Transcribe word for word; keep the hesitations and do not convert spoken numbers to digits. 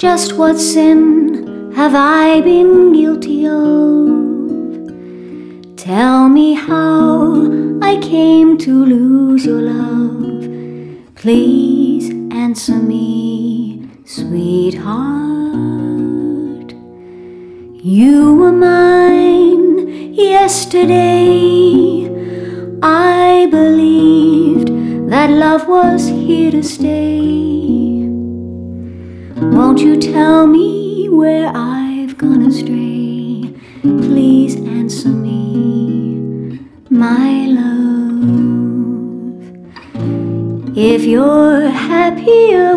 Just what sin have I been guilty of? Tell me how I came to lose your love. Please answer me, sweetheart. You were mine yesterday. I believed that love was here to stay. Won't you tell me where I've gone astray? Please answer me, my love. If you're happier